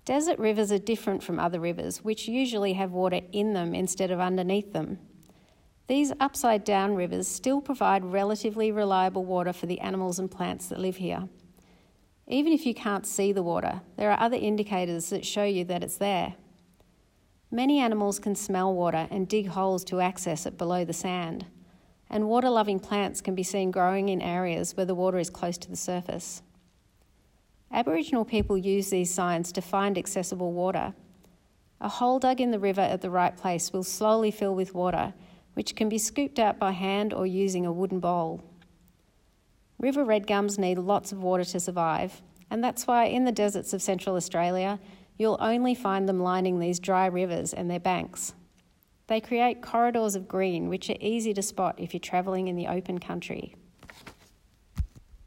Desert rivers are different from other rivers, which usually have water in them instead of underneath them. These upside-down rivers still provide relatively reliable water for the animals and plants that live here. Even if you can't see the water, there are other indicators that show you that it's there. Many animals can smell water and dig holes to access it below the sand, and water-loving plants can be seen growing in areas where the water is close to the surface. Aboriginal people use these signs to find accessible water. A hole dug in the river at the right place will slowly fill with water, which can be scooped out by hand or using a wooden bowl. River redgums need lots of water to survive, and that's why in the deserts of Central Australia, you'll only find them lining these dry rivers and their banks. They create corridors of green, which are easy to spot if you're travelling in the open country.